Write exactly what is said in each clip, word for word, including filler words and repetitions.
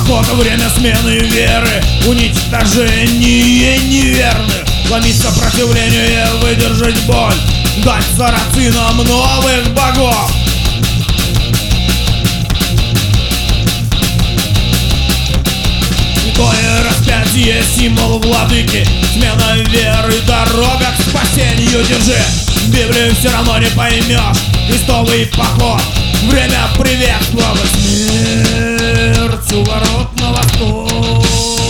поход, время смены веры, уничтожение неверных, ломить сопротивление, выдержать боль, дать сарацинам новых богов. Святое распятие, символ владыки, смена веры, дорога к спасению. Держи, Библию все равно не поймешь. Крестовый поход, время приветствовать смерть у ворот на восток.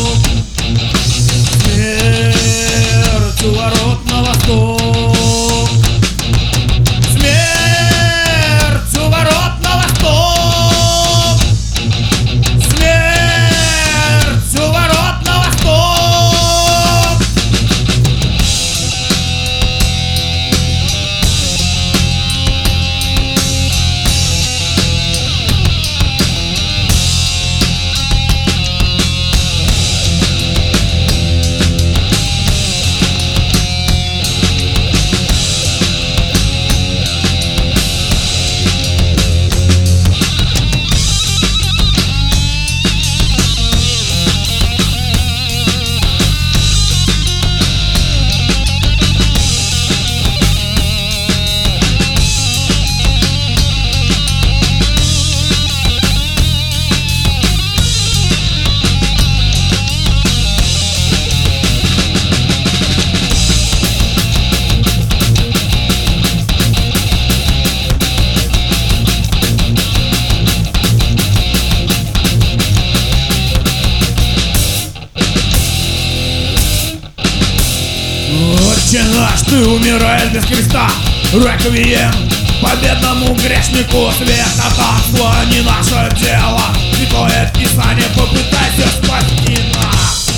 Смерть у ворот на восток. Смерть у ворот на восток. Смерть у ворот на восток. Отче наш, ты умираешь без креста, реквием победному грешнику света. Царство не наше дело, святое Писание, попытайся спасти нас.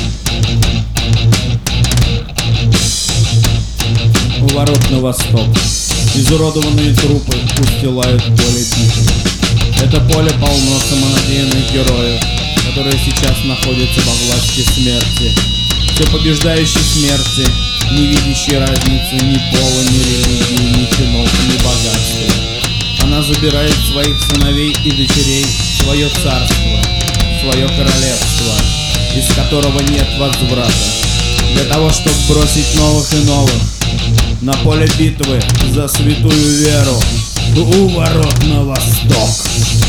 У ворот на восток изуродованные трупы устилают поле битвы. Это поле полно самонадеянных героев, которые сейчас находятся во власти смерти. Все побеждающей смерти, не видящей разницы ни пола, ни религии, ни чинов, ни богатства. Она забирает своих сыновей и дочерей в свое царство, в свое королевство, из которого нет возврата, для того, чтобы бросить новых и новых на поле битвы за святую веру у ворот на восток.